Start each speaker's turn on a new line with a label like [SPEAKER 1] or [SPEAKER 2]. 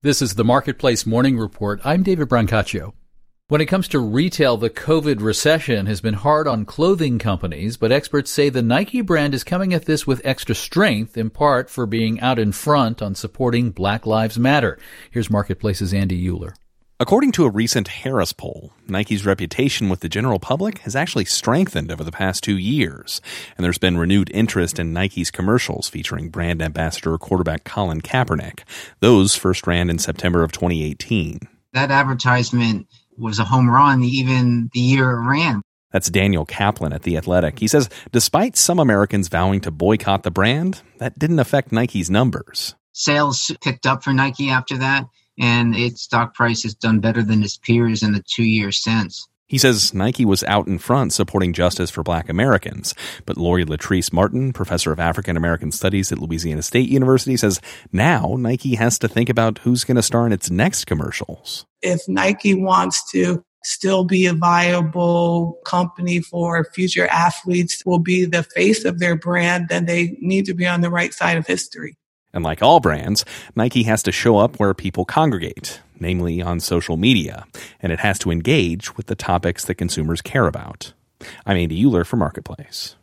[SPEAKER 1] This is the Marketplace Morning Report. I'm David Brancaccio. When it comes to retail, the COVID recession has been hard on clothing companies, but experts say the Nike brand is coming at this with extra strength, in part for being out in front on supporting Black Lives Matter. Here's Marketplace's Andy Euler.
[SPEAKER 2] According to a recent Harris poll, Nike's reputation with the general public has actually strengthened over the past 2 years, and there's been renewed interest in Nike's commercials featuring brand ambassador quarterback Colin Kaepernick. Those first ran in September of 2018.
[SPEAKER 3] That advertisement was a home run even the year it ran.
[SPEAKER 2] That's Daniel Kaplan at The Athletic. He says despite some Americans vowing to boycott the brand, that didn't affect Nike's numbers.
[SPEAKER 3] Sales picked up for Nike after that, and its stock price has done better than its peers in the 2 years since.
[SPEAKER 2] He says Nike was out in front supporting justice for Black Americans. But Lori Latrice Martin, professor of African American Studies at Louisiana State University, says now Nike has to think about who's going to star in its next commercials.
[SPEAKER 4] If Nike wants to still be a viable company for future athletes, will be the face of their brand, then they need to be on the right side of history.
[SPEAKER 2] And like all brands, Nike has to show up where people congregate, namely on social media, and it has to engage with the topics that consumers care about. I'm Andy Euler for Marketplace.